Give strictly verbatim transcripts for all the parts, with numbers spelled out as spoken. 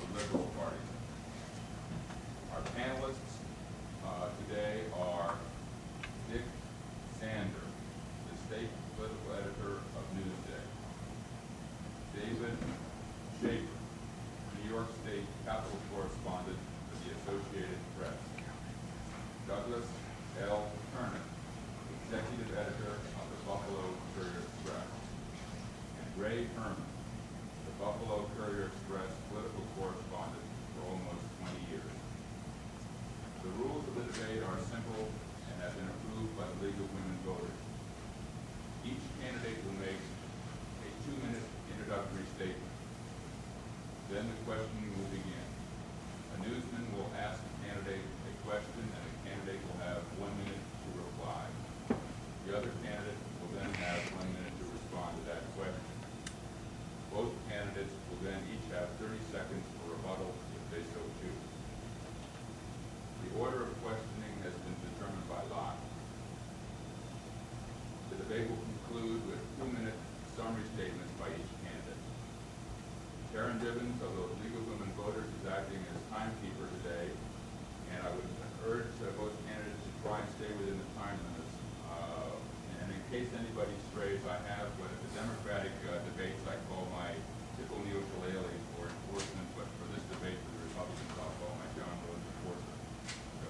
the Liberal Party. Our panelists uh, today are Dick Sander, the state political editor of Newsday; David Schaefer, New York State Capitol correspondent for the Associated Press; Douglas L. Turner, executive editor of the Buffalo Courier-Express; and Ray Herman, the Buffalo Courier-Express political correspondent for almost twenty years. The rules of the debate are simple and have been approved by the League of Women Voters. Each candidate will make a two-minute introductory statement. Then the questioning will begin. A newsman will ask the candidate a question, and the candidate will have one minute to reply. The other candidate will then have one minute to respond to that question. Both candidates will then each have thirty seconds for rebuttal if they so choose. The order of questioning has been determined by lot. The debate will conclude with two-minute summary statements by each candidate. Karen Divins of the League of Women Voters is acting as timekeeper today, and I would urge uh, both candidates to try and stay within the time limits. Uh, and in case anybody strays, I have what at the Democratic uh, debates I call my tickle me ukulele for enforcement, but for this debate for the Republicans I'll call my John Rhodes enforcement. So,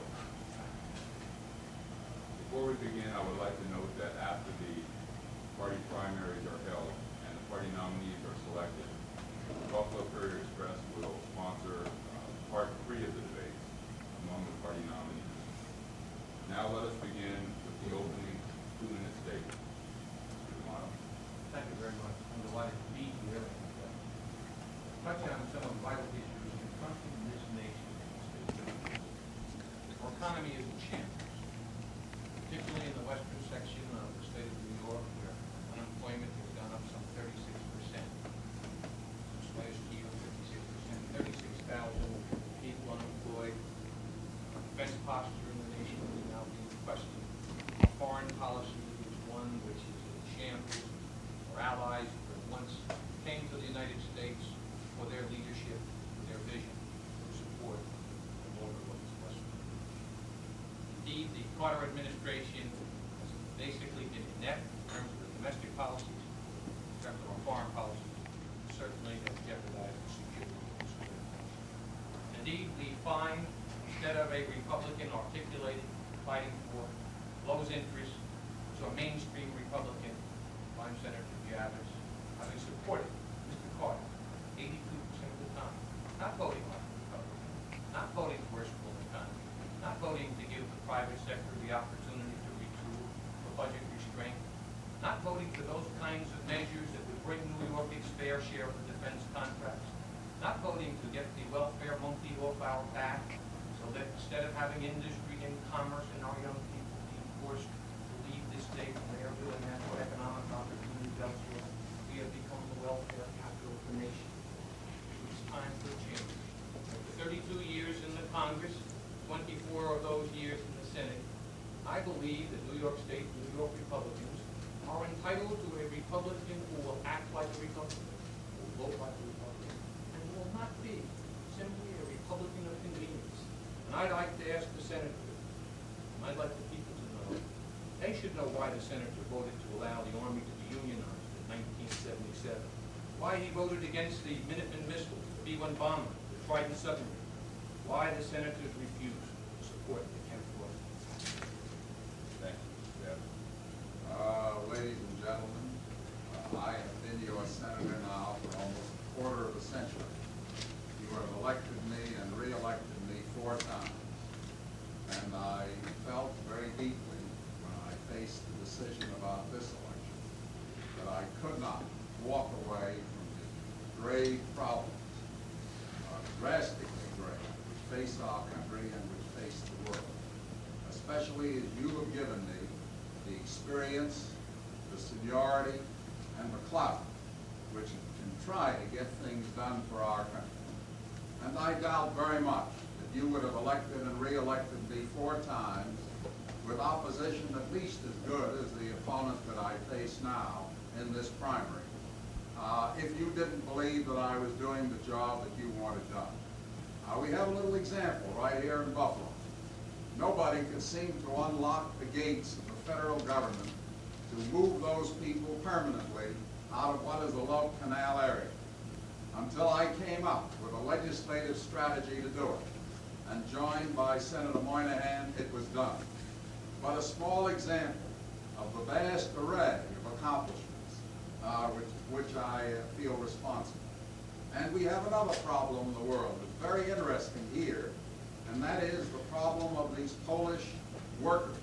before we begin, I would like to note that after the party primaries are held and the party nominees are selected, the Buffalo Courier-Express will sponsor uh, part three of the debates among the party nominees. Now let us begin with the opening two-minute statement. Mister D'Amato. Thank you very much. I'm delighted to be here and uh, touch on some of the vital issues confronting this nation. Our economy is in shambles, particularly in the western section of the state of New York, where unemployment has gone up some thirty-six percent. Since last year, fifty-six percent, thirty-six thousand people unemployed. Our defense posture in the nation is now being questioned. Our foreign policy is one which is in shambles. Our allies that once came to the United States for their leadership, for their vision, for support, no longer looks westward. Indeed, the Carter administration has basically been inept in terms of the domestic policies, in terms of our foreign policies, certainly has jeopardized the security of this great nation. Indeed, we find, instead of a Republican articulated, fighting for low's interests, so a mainstream Republican, Prime Senator Javits, having supported Mister Carter eighty-two percent of the time, not voting like a Republican, not voting for a school economy, not voting to give the private sector the opportunity to retool for budget restraint, not voting for those kinds of measures that would bring New York its fair share of the defense contracts, not voting to get the welfare monkey off our back, so that instead of having industry and commerce and our young people being forced to leave this state when they are doing that for economic opportunities elsewhere, we have become the welfare capital of the nation. It's time for a change. After thirty-two years in the Congress, twenty-four of those years in the Senate, I believe that New York State and New York Republicans are entitled to a Republican who will act like a Republican, who will vote like a Republican, and who will not be simply a Republican of convenience. And I'd like to ask the Senator, and I'd like the people to know, they should know why the Senator voted to allow the Army to be unionized in nineteen seventy-seven, why he voted against the Minuteman missiles, the B one bomber, the Trident submarine, why the Senators refused to support the Kemp Royal. Thank you, Mister Javits. Uh, ladies and gentlemen, uh, I have been your senator now for almost a quarter of a century. You have elected me and re-elected me four times. And I felt very deeply when I faced the decision about this election that I could not walk away from the grave problems, uh, drastically grave, which face our country and which face the world, especially as you have given me the experience, the seniority, and the clout which can try to get things done for our country. And I doubt very much that you would have elected and re-elected me four times with opposition at least as good as the opponent that I face now in this primary, uh, if you didn't believe that I was doing the job that you wanted done. Uh, we have a little example right here in Buffalo. Nobody could seem to unlock the gates of the federal government to move those people permanently out of what is the Love Canal area, until I came up with a legislative strategy to do it. And joined by Senator Moynihan, it was done. But a small example of the vast array of accomplishments uh, which, which I uh, feel responsible. And we have another problem in the world that's very interesting here, and that is the problem of these Polish workers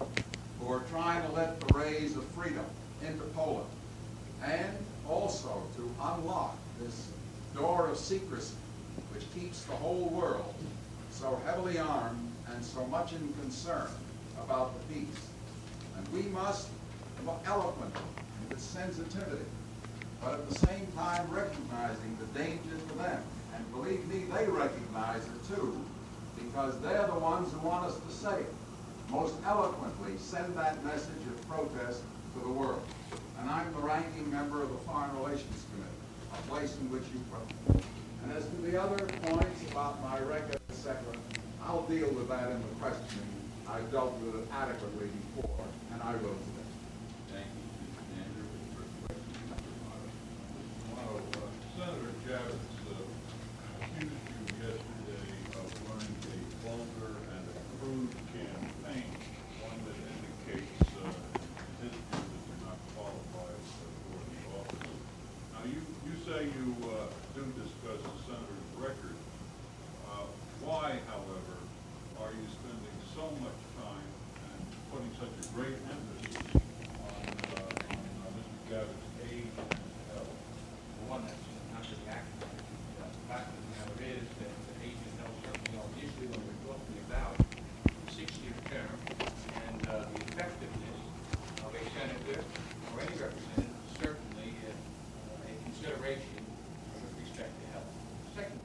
who are trying to let the rays of freedom into Poland, and also to unlock this door of secrecy which keeps the whole world so heavily armed and so much in concern about the peace. And we must, eloquently, with sensitivity, but at the same time recognizing the danger to them. And believe me, they recognize it too, because they're the ones who want us to say it. Most eloquently send that message of protest to the world. And I'm the ranking member of the Foreign Relations Committee, a place in which you put. And as to the other points about my record, et cetera, I'll deal with that in the questioning. I've dealt with it adequately before, and I will today. Thank you, Mister Sander. For the first question, Mister Amato. Well, uh, Senator Javits uh, accused you yesterday of running a vulgar and a crude campaign, one that indicates, uh, in his view, that you're not qualified uh, for the office. Now, you, you say you uh, do discuss the senator's record. Uh, why, however, are you spending so much time and putting such a great emphasis on, uh, on uh, Mister Javits' age and health? One, that's not really accurate. The fact of the matter is that the age and health certainly are an issue when we're talking about a six-year term, and uh, the effectiveness of a senator or any representative is certainly uh, a consideration with respect to health. Second,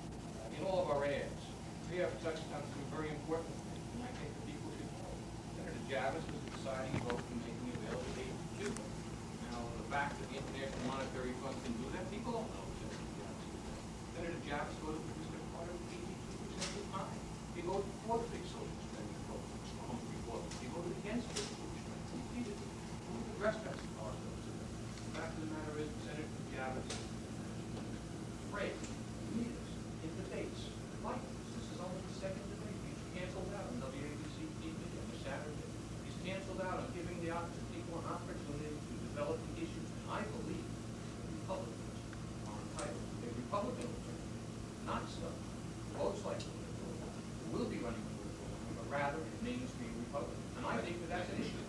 in all of our ads, we have touched on some very important things, and I think that people should know. Senator Javits was the deciding vote in making available aid to Cuba. Now, the fact that the International Monetary Fund can do that, people don't know Senator Javits. Senator Javits voted for Mister Carter eighty-two percent of the time. He voted for the big social spending program, Humphrey Borden. He voted against big social spending. He defeated it. Who would address that as far as those are? The fact of the matter is, Senator Javits is afraid to meet us in debates like this. This is only the second debate. He's canceled out on W A B C T V on a Saturday. He's canceled out on giving the opp- people an opportunity to develop the issues. And I believe Republicans are entitled to a Republican attorney, not some most likely who will be running for political office, but rather a mainstream Republican. And I think that that's an issue.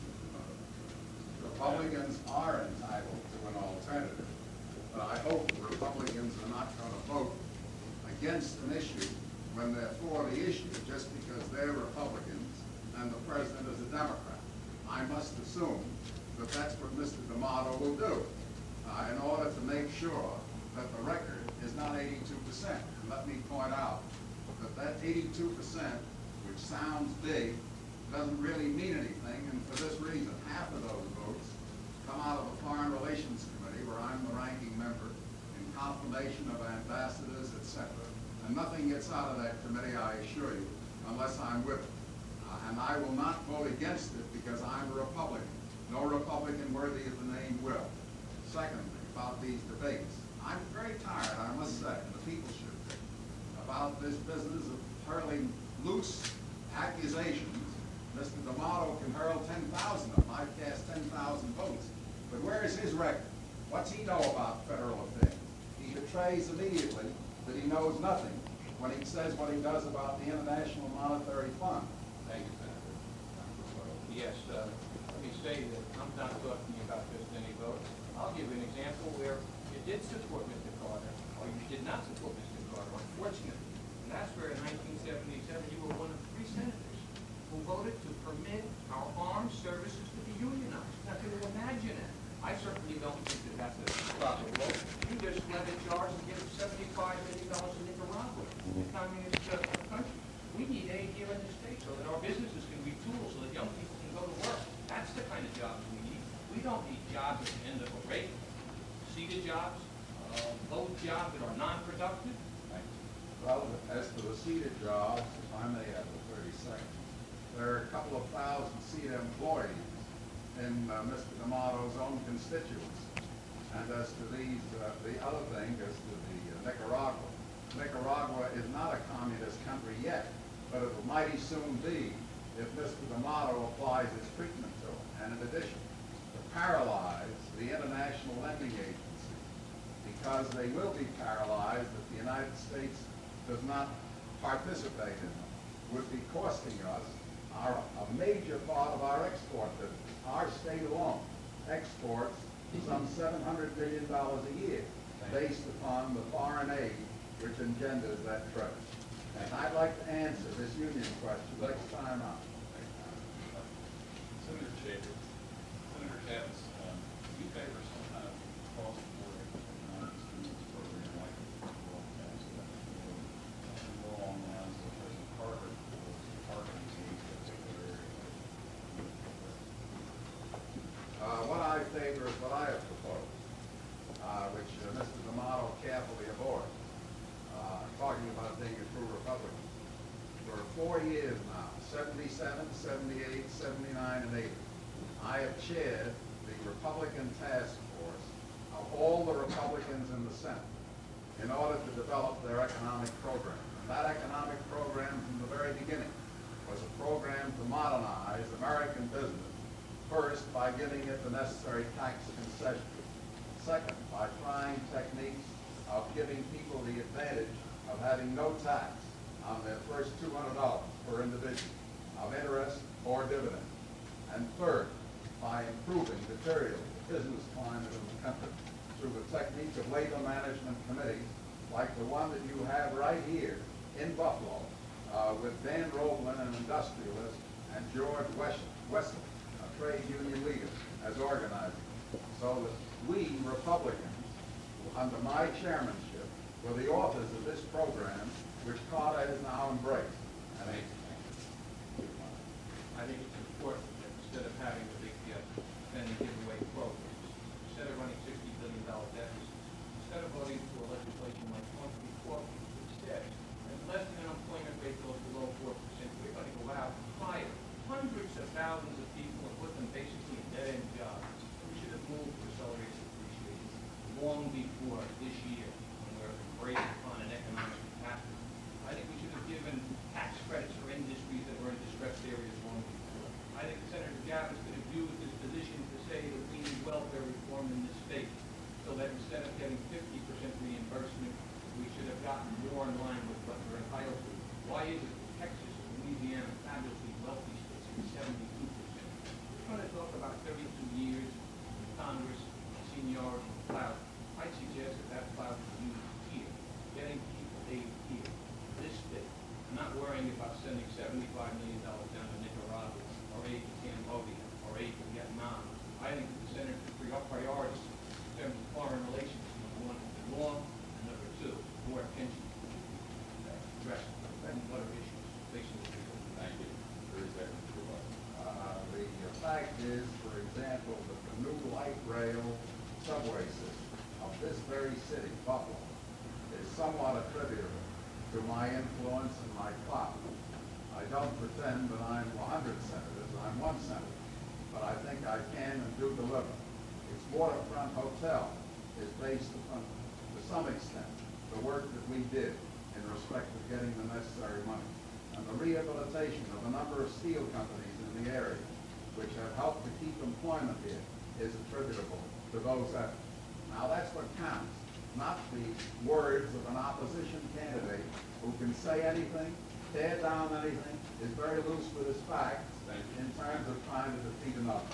Republicans are entitled to an alternative, but I hope Republicans are not going to vote against an issue when they're for the issue just because they're Republicans and the president is a Democrat. I must assume that that's what Mister D'Amato will do uh, in order to make sure that the record is not eighty-two percent. And let me point out that that eighty-two percent, which sounds big, doesn't really mean anything, and for this reason, half of those votes come out of the Foreign Relations Committee, where I'm the ranking member, in confirmation of ambassadors, et cetera. And nothing gets out of that committee, I assure you, unless I'm with it. Uh, and I will not vote against it because I'm a Republican. No Republican worthy of the name will. Secondly, about these debates, I'm very tired, I must say, and the people should be, about this business of hurling loose accusations. Mister D'Amato can hurl ten thousand of them. I've cast ten thousand votes. But where is his record? What's he know about federal affairs? He betrays immediately that he knows nothing when he says what he does about the International Monetary Fund. Thank you, Senator. Yes, uh, let me say that I'm not talking about just any votes. I'll give you an example where you did support Mister Carter, or you did not support Mister Carter, unfortunately. And that's where in nineteen seventy-seven you were one of three senators who voted to permit our armed services to be unionized. Now, can you imagine it? I certainly don't think that that's a proper vote. You just led the charge and give seventy-five million dollars to Nicaragua, a communist uh, country. We need aid here in the States so that our businesses can retool, so that young people can go to work. That's the kind of jobs we need. We don't need jobs at the end of a rate, seated jobs, uh, those jobs that are non-productive. Thank you. Well, as to the seated jobs, if I may have the thirty seconds, there are a couple of thousand seated employees in uh, Mister D'Amato's own constituents. And as to these, uh, the other thing, as to the uh, Nicaragua, Nicaragua is not a communist country yet, but it will mighty soon be if Mister D'Amato applies his treatment to it. And in addition, to paralyze the international lending agencies, because they will be paralyzed if the United States does not participate in them, would be costing us our, a major part of our export business. Our state alone exports some seven hundred billion dollars a year based upon the foreign aid which engenders that trade. And I'd like to answer this union question next time out. Senator Chambers. Senator Katz, um, do you favor some kind of cross-border non-students program like the World Pass, more along the lines of President Carter was targeting these particular areas? Uh, what I favor is what I have proposed, uh, which uh, Mister D'Amato carefully avoids, uh, talking about being a true Republican. For four years now, seventy-seven, seventy-eight, seventy-nine, and eighty, I have chaired the Republican task force of all the Republicans in the Senate in order to develop their economic program. And that economic program from the very beginning was a program to modernize American business. First, by giving it the necessary tax concessions. Second, by trying techniques of giving people the advantage of having no tax on their first two hundred dollars per individual of interest or dividend. And third, by improving materially the business climate of the country through the technique of labor management committees like the one that you have right here in Buffalo uh, with Dan Roblin, an industrialist, and George Wesley, trade union leaders, as organizers, so that we Republicans, under my chairmanship, were the authors of this program, which Carter has now embraced. And I, I think it's important that instead of having the big uh, spending giveaway programs, instead of running sixty billion dollar deficits, instead of voting for legislation like twenty-four, instead, unless the unemployment rate goes below four percent, we're going to go out and hire hundreds of thousands of people and put them basically in dead-end jobs. We should have moved for accelerated depreciation long before this year when we're embraced upon an economic catastrophe. I think we should have given tax credits for industries that were in distressed areas long before. I think Senator Javits could have used his position to say that we need welfare reform in this state, so that instead of getting fifty percent reimbursement, we should have gotten more in line with what we're entitled to. Why is it that Texas and Louisiana, fabulously wealthy states, are seventy-two percent? We're going to talk about thirty-two years in Congress, seniority, clout. I suggest that that clout is used here, getting people aid here, this state, not worrying about sending seventy-five million dollars down to Nicaragua, or aid to Cambodia, or aid to Vietnam. I think the Senator should bring up priorities in terms of foreign relations. Number one, the law, and number two, more attention to address and what are issues facing the people. Thank you. Thirty seconds for what? Uh, the fact is, for example, that the new light rail subway system of this very city, Buffalo, is somewhat attributable to my influence and my clout. I don't pretend that I'm a hundred senators, I'm one senator, but I think I can and do deliver. Its waterfront hotel is based upon, to some extent, the work that we did in respect of getting the necessary money. And the rehabilitation of a number of steel companies in the area, which have helped to keep employment here, is attributable to those efforts. Now that's what counts, not the words of an opposition candidate who can say anything, tear down anything, is very loose with his facts in terms of trying to defeat another.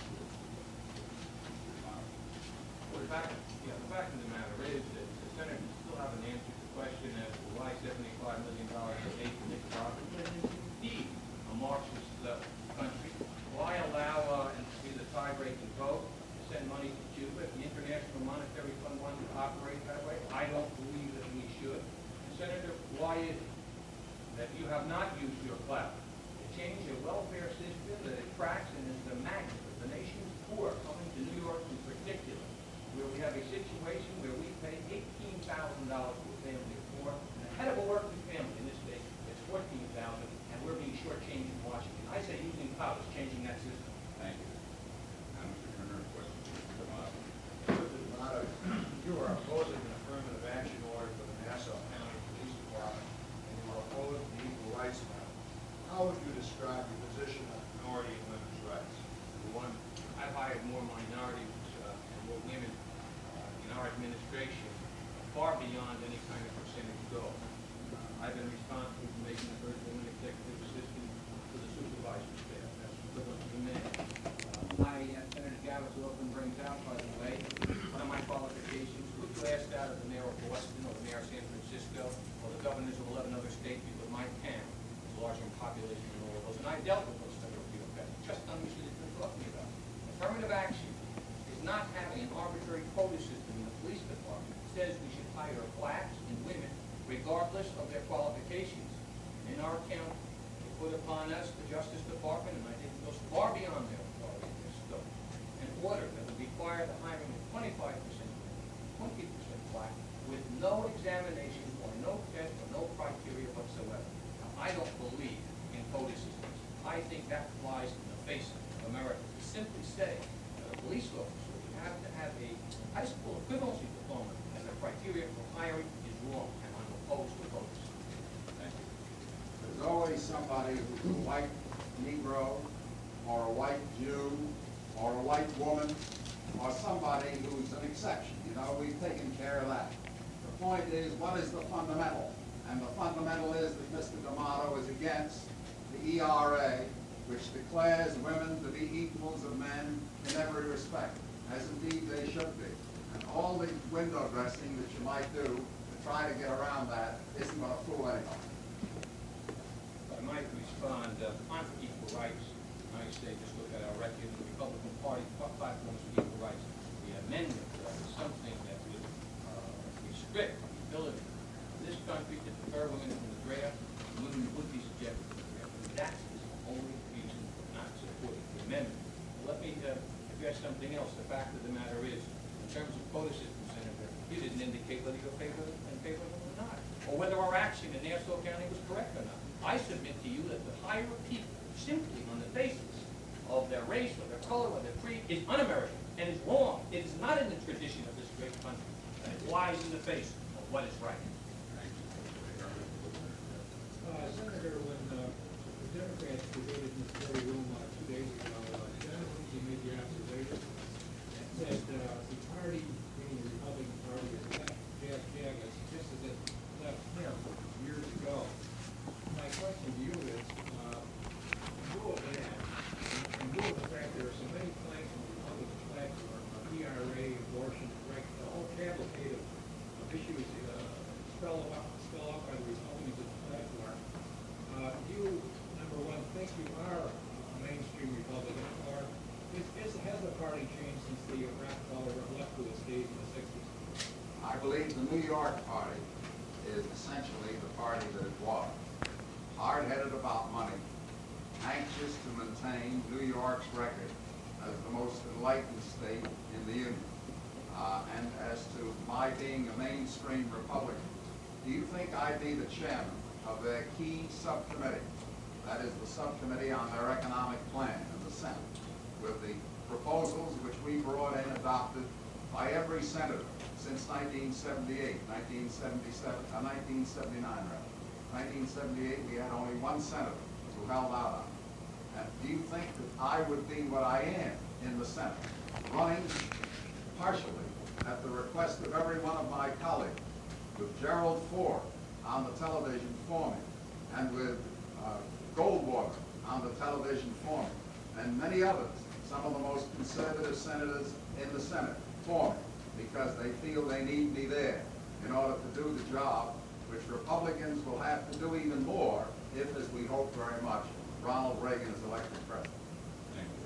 Well, the fact, yeah, the fact of the matter is that the Senator still haven't answered the question as to why seventy-five million dollars of aid to Nicaragua is indeed a Marxist uh, country. Why allow, uh, and to be the tie-breaking vote, to send money to Cuba if the International Monetary Fund wanted to operate that way? I don't believe that we should. And Senator, why is it that you have not used your clout to change a welfare system that attracts and is the magnet of the nation's poor, coming to New York in particular, where we have a situation where we pay eighteen thousand dollars to a family of four ago, or the governors of eleven other states, because my town is larger in population than all of those, and I dealt with those federal bureaucrats, just on the issue that you're talking about. Affirmative action is not having an arbitrary quota system in the police department. It says we should hire blacks and women regardless of their qualifications. In our county, they put upon us, the Justice Department, and I think it goes far beyond their authority, their scope, an order that would require the hiring of twenty-five percent, twenty percent black, with no examination or no test or no criteria whatsoever. Now, I don't believe in quota systems. I think that flies in the face of America. To simply say that a police officer would have to have a high school equivalency diploma as a criteria for hiring is wrong, and I'm opposed to quota systems. Thank you. There's always somebody who's a white Negro, or a white Jew, or a white woman, or somebody who's an exception. You know, we've taken care of that. The point is, what is the fundamental? And the fundamental is that Mister D'Amato is against the E R A, which declares women to be equals of men in every respect, as indeed they should be. And all the window dressing that you might do to try to get around that isn't going to fool anyone. I might respond, uh, I'm for equal rights. I say just look at our record, the Republican Party platforms for equal rights. The amendment uh, is something that would uh, restrict the ability of this country to defer women from the draft, and women would be subjected to the draft. And that is the only reason for not supporting the amendment. Let me uh, address something else. The fact of the matter is, in terms of quota system, Senator, you didn't indicate whether you're favor in favor of them or not, or whether our action in Nassau County was correct or not. I submit to you that the hire of people simply on the basis of their race or their color or their creed is un-American and is wrong. It is not in the tradition of this great country, and it lies in the face of what is right. Uh, Senator, when uh, the Democrats debated in this very room uh, two days ago, uh, Senator Lindsey made the observation that uh, the party, meaning the Republican Party, has left Jack Jaggis just as it left him years ago. My question to you is, uh, in view of that, in view of the fact there are so many planks on the Republican platform, uh, E R A, abortion, right, the whole cavalcade of, of issues uh, spell out, spell out by the Republicans at the platform, uh, do you, number one, think you are a mainstream Republican, or is, is, has the party changed since the Rockefeller left to its days in the sixties? I believe the New York Party is essentially the party that it was. Hard-headed about money, anxious to maintain New York's record as the most enlightened state in the Union. Uh, and as to my being a mainstream Republican, do you think I'd be the chairman of their key subcommittee, that is the subcommittee on their economic plan in the Senate, with the proposals which we brought in adopted by every senator since nineteen seventy-eight, nineteen seventy-seven, uh, nineteen seventy-nine rather. nineteen seventy-eight, we had only one senator who held out on it. And do you think that I would be what I am in the Senate, running partially at the request of every one of my colleagues, with Gerald Ford on the television for me, and with uh, Goldwater on the television for me, and many others, some of the most conservative senators in the Senate for me, because they feel they need me there in order to do the job which Republicans will have to do even more if, as we hope very much, Ronald Reagan is elected president. Thank you.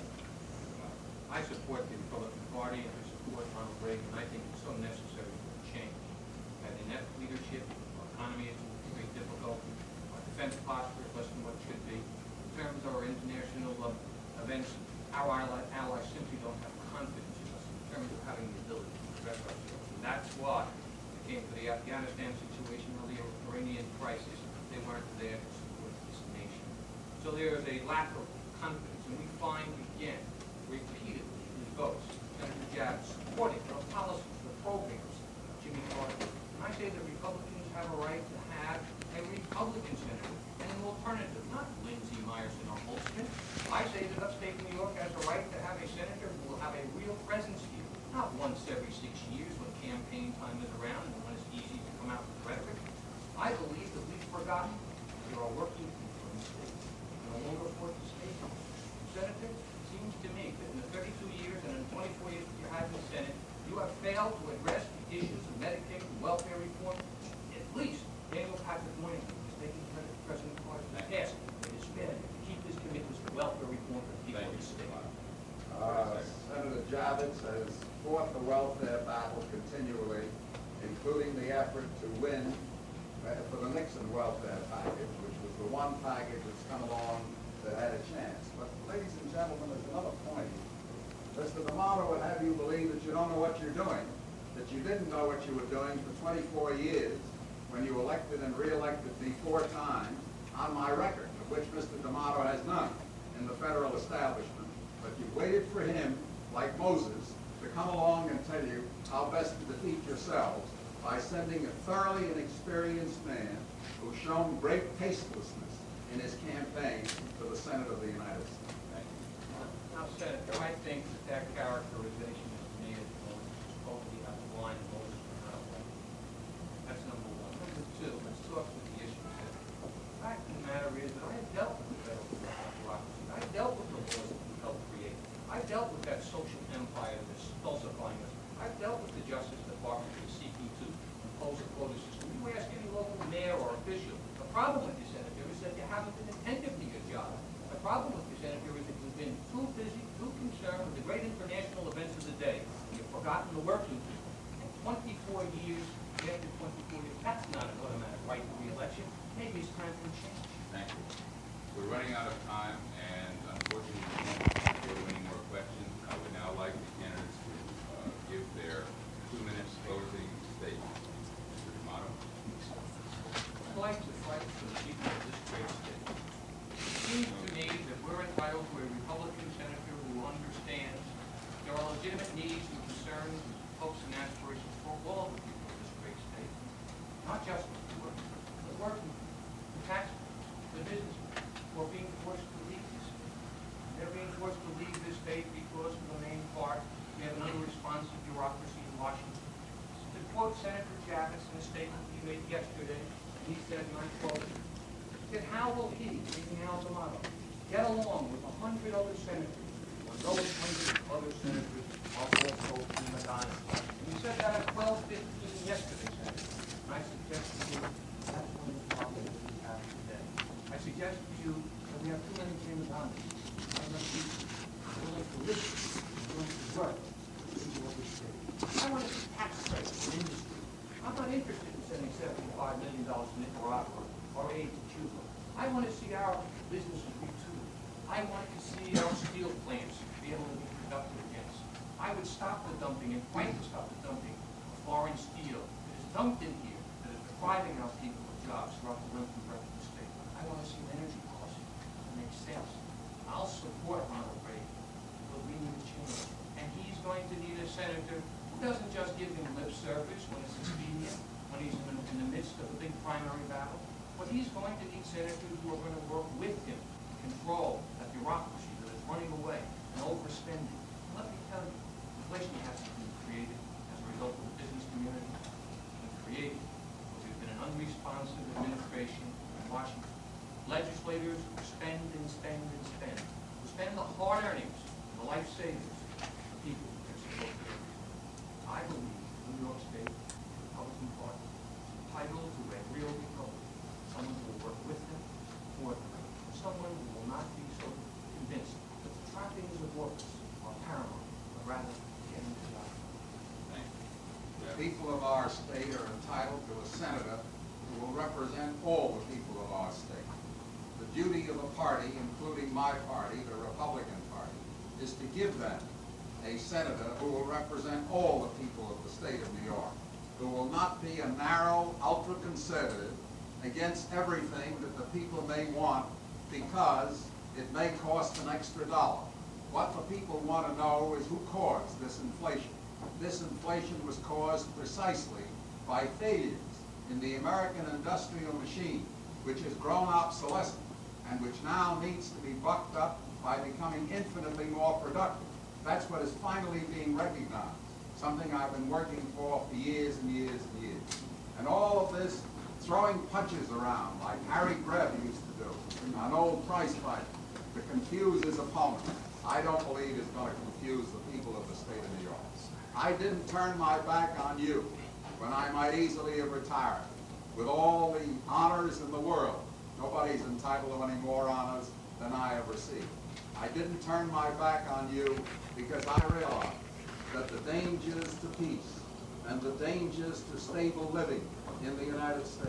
I support the Republican Party and I support Ronald Reagan. I think it's so necessary for change. Had inept leadership, our economy is in great difficulty, our defense posture is less than what it should be. In terms of our international uh, events, our ally, allies simply don't have confidence in us in terms of having the ability to address ourselves. And that's why it came to the Afghanistan situation or the Iranian crisis. They weren't there to support this nation. So there is a lack of confidence, and we find again, repeatedly in these votes, Senator Jabb supporting the policies, the programs of Jimmy Carter. And I say the Republicans have a right to have a Republican senator and an alternative, not Lindsey, Meyerson, or Holtzman. I say that upstate New York has a right to have a senator who will have a real presence here, not once every six years when campaign time is around and when it's easy to come out with rhetoric. I believe that we've forgotten there are working people in the state who no longer support the state. Senator, it seems to me that in the thirty-two years and in the twenty-four years that you have in the Senate, you have failed to address the issues of Medicaid and welfare reform, at least uh, for the Nixon welfare package, which was the one package that's come along that had a chance. But ladies and gentlemen, there's another point. Mister D'Amato would have you believe that you don't know what you're doing, that you didn't know what you were doing for twenty-four years when you elected and re-elected me four times on my record, of which Mister D'Amato has none in the federal establishment. But you waited for him, like Moses, to come along and tell you how best to defeat yourselves by sending a thoroughly inexperienced man who's shown great tastelessness in his campaign to the Senate of the United States. Thank you. Now, Senator, I think that that characterization is made of totally out of line and Moses were not elected. That's number one. Number two, let's talk to the issues. The fact of the matter is that I have dealt with the federal bureaucracy. I dealt with the laws that we helped create. I dealt with that social empire that's falsifying us. I've dealt with the Justice Department that's seeking to impose a quota system. You ask any local mayor or official, the problem with you, Senator, is that you haven't been attentive to your job. The problem with you, Senator, is that you've been too busy, too concerned with the great international events of the day. You've forgotten the working people. And twenty-four years, after twenty-four years, that's not an automatic right to re-election. Maybe it's time for a change. Thank you. We're running out of time, and unfortunately, we can't go to any more questions. I would now like the candidates to uh, give their two minutes closing statement. Mister D'Amato. I'd like to fight for the people of this great state. It seems to me that we're entitled to a Republican senator who understands there are legitimate needs and concerns, hopes and aspirations for all the people of this great state, not just the working, the working, the taxpayers, the businessmen, who are being forced to leave this state. They're being forced to leave this state because, for the main part, we have an unresponsive bureaucracy in Washington. To quote Senator Javits in a statement he made yesterday, he said, and I quote, he said, how will he, meaning Al D'Amato, get along with a hundred other senators when those hundred other senators are also prima donnas? And he said that at twelve fifteen yesterday, Senator. And I suggest to you, that's one of the problems that we have today. I suggest to you that we have too many prima donnas. Not enough people willing to listen, willing to work, to see what we say. I want to see tax credits for industry. I'm not interested in sending seventy-five million dollars to Nicaragua or aid to Cuba. I want to see our businesses retooled. I want to see our steel plants be able to be productive again. I would stop the dumping and fight to stop the dumping of foreign steel that is dumped in here, that is depriving our people of jobs throughout the length and breadth of the state. I want to see an energy policy that makes sense. I'll support Ronald Reagan, but we need a change. And he's going to need a senator who doesn't just give him lip service when it's expedient, when he's in the, in the midst of a big primary battle, but he's going to need senators who are going to work with him to control that bureaucracy that is running away and overspending. And let me tell you, inflation has to be created as a result of the business community and created. We've been an unresponsive administration in Washington. Legislators who spend and spend and spend, who spend the hard earnings, the life savings, the people who are supposed to. I believe New York State Republican Party is entitled to a real republic, someone who will work with them, for them, someone who will not be so convinced that the trappings of office are paramount, but rather getting the job. Thank you. The people of our state are entitled to a senator who will represent all the people of our state. The duty of a party, including my party, the Republican Party, is to give them a senator who will represent all the people of the state of New York, who will not be a narrow, ultra-conservative against everything that the people may want because it may cost an extra dollar. What the people want to know is who caused this inflation. This inflation was caused precisely by failures in the American industrial machine, which has grown obsolescent and which now needs to be bucked up by becoming infinitely more productive. That's what is finally being recognized, something I've been working for for years and years and years. And all of this throwing punches around like Harry Greb used to do, an old prize fighter, to confuse his opponent, I don't believe is going to confuse the people of the state of New York. I didn't turn my back on you when I might easily have retired. With all the honors in the world, nobody's entitled to any more honors than I have received. I didn't turn my back on you because I realized that the dangers to peace and the dangers to stable living in the United States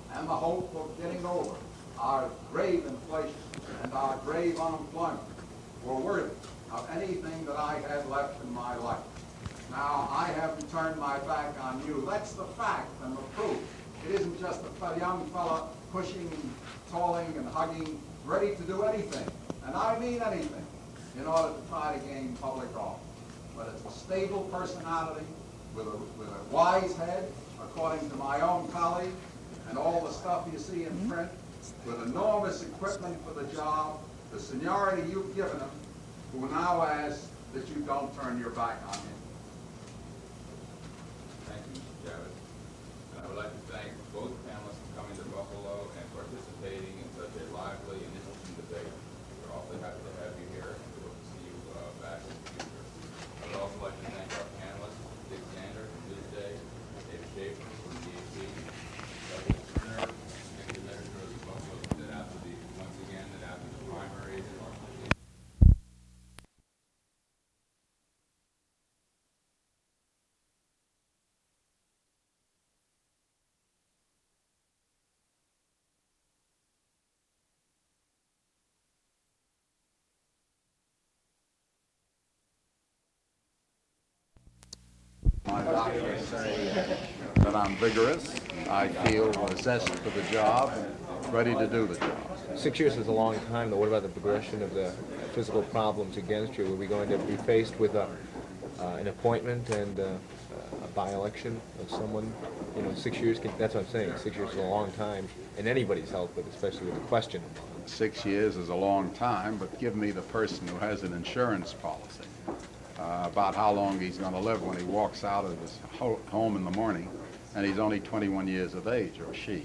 and the hope of getting over our grave inflation and our grave unemployment were worthy of anything that I had left in my life. Now, I haven't turned my back on you. That's the fact and the proof. It isn't just a young fella pushing, tolling, and hugging, ready to do anything, and I mean anything, in order to try to gain public office. But it's a stable personality with a, with a wise head, according to my own colleague, and all the stuff you see in print, with enormous equipment for the job, the seniority you've given him, who now asks that you don't turn your back on him. Thank you, Mister Javits. And I would like to thank both panelists for coming to Buffalo and participating in such a lively and interesting debate. We're awfully happy to have you here, and we hope to see you uh, back in the future. I would also like to thank our panelists, Dick Sander from Newsday, David Schaefer from D A C, Douglas Turner, and the Administrator of the Buffalo, that after the, once again, that after the primaries in Washington, My doctors say that I'm vigorous, I feel zest for the job, and ready to do the job. Six years is a long time, though. What about the progression of the physical problems against you? Are we going to be faced with a, uh, an appointment and uh, a by-election of someone? You know, six years, can, that's what I'm saying. Six years is a long time in anybody's health, but especially with a question. Six years is a long time, but give me the person who has an insurance policy uh, about how long he's going to live when he walks out of his ho home in the morning, and he's only twenty-one years of age, or she.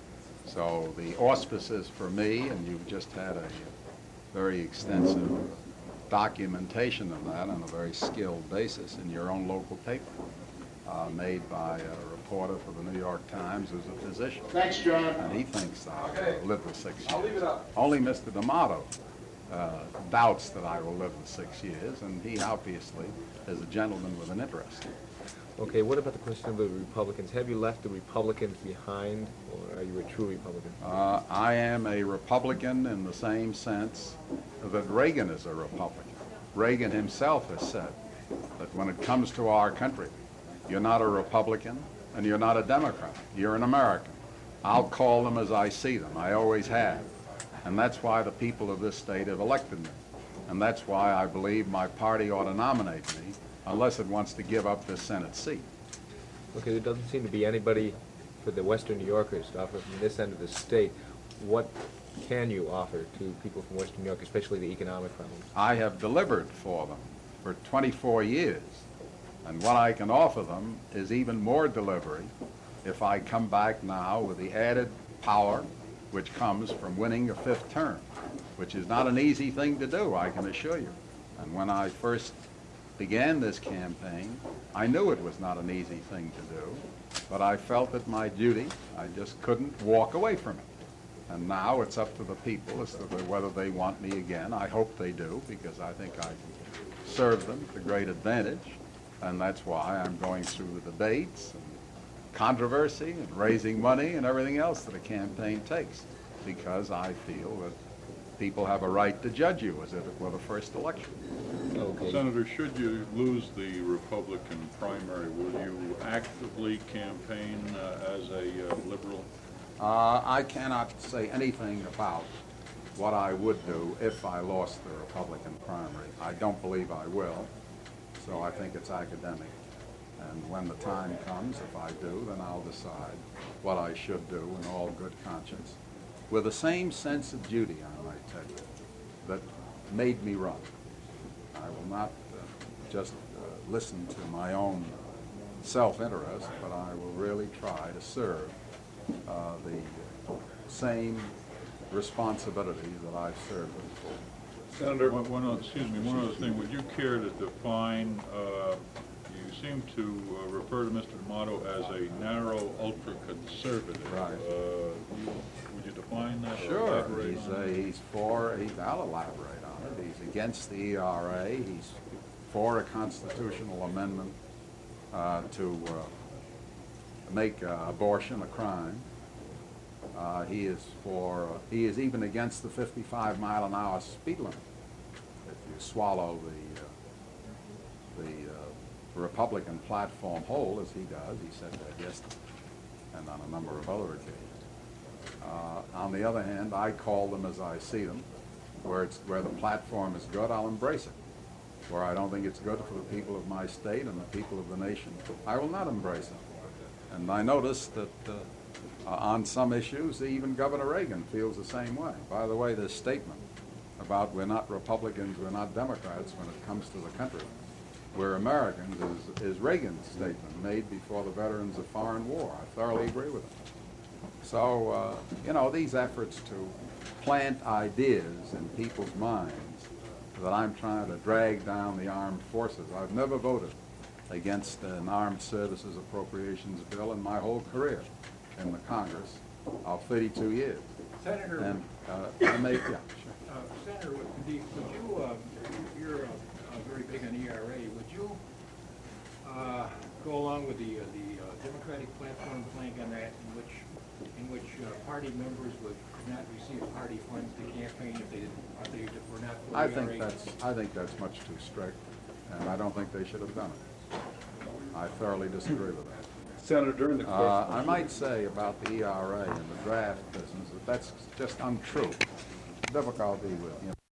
So the auspices for me, and you've just had a very extensive documentation of that on a very skilled basis in your own local paper, uh, made by a reporter for the New York Times who's a physician. Thanks, John. And he thinks I'll Okay. uh, live for six years. I'll leave it up. Only Mister D'Amato uh, doubts that I will live for six years, and he obviously is a gentleman with an interest. Okay, what about the question of the Republicans? Have you left the Republicans behind, or are you a true Republican? Uh, I am a Republican in the same sense that Reagan is a Republican. Reagan himself has said that when it comes to our country, you're not a Republican and you're not a Democrat. You're an American. I'll call them as I see them. I always have. And that's why the people of this state have elected me. And that's why I believe my party ought to nominate me unless it wants to give up this Senate seat. Okay, there doesn't seem to be anybody for the Western New Yorkers to offer from this end of the state. What can you offer to people from Western New York, especially the economic problems? I have delivered for them for twenty-four years. And what I can offer them is even more delivery if I come back now with the added power which comes from winning a fifth term, which is not an easy thing to do, I can assure you. And when I first began this campaign, I knew it was not an easy thing to do, but I felt it my duty. I just couldn't walk away from it. And now it's up to the people as to whether they want me again. I hope they do, because I think I can serve them to great advantage. And that's why I'm going through the debates and controversy and raising money and everything else that a campaign takes, because I feel that people have a right to judge you as if it were the first election. Okay. Senator, should you lose the Republican primary, will you actively campaign uh, as a uh, liberal? Uh, I cannot say anything about what I would do if I lost the Republican primary. I don't believe I will, so I think it's academic. And when the time comes, if I do, then I'll decide what I should do in all good conscience, with the same sense of duty, I might tell you, that made me run. I will not uh, just uh, listen to my own self-interest, but I will really try to serve uh, the same responsibilities that I've served before. Senator, one, one other, excuse me, one other thing. Would you care to define? Uh, you seem to uh, refer to Mister D'Amato as a narrow, ultra-conservative. Right. Uh, would you define that? or Sure, elaborate he's, on uh, it? he's for, he's, I'll elaborate on it, he's against the E R A, he's for a constitutional amendment uh, to uh, make uh, abortion a crime, Uh, he is for, uh, he is even against the fifty-five mile an hour speed limit. If you swallow the, uh, the uh, Republican platform whole, as he does, he said that yesterday, and on a number of other occasions. Uh, on the other hand, I call them as I see them. Where it's, where the platform is good, I'll embrace it. Where I don't think it's good for the people of my state and the people of the nation, I will not embrace it. And I noticed that uh, uh, on some issues, even Governor Reagan feels the same way. By the way, this statement about we're not Republicans, we're not Democrats when it comes to the country, we're Americans, is, is Reagan's statement made before the veterans of foreign war. I thoroughly agree with him. So, uh, you know, these efforts to plant ideas in people's minds that I'm trying to drag down the armed forces. I've never voted against an armed services appropriations bill in my whole career in the Congress of thirty-two years. Senator, And uh, I make, yeah, sure. uh, Senator, would the- would you, uh, you're uh, uh, very big on E R A, would you uh, go along with the, uh, the uh, Democratic platform plank on that, in which, in which uh, party members would not receive party funds to campaign if they didn't, if they were not for I E R A? think that's, I think that's much too strict, and I don't think they should have done it. I thoroughly disagree with that. Senator, during the Uh, question. I might say about the E R A and the draft business, that that's just untrue. Difficulty with, you know,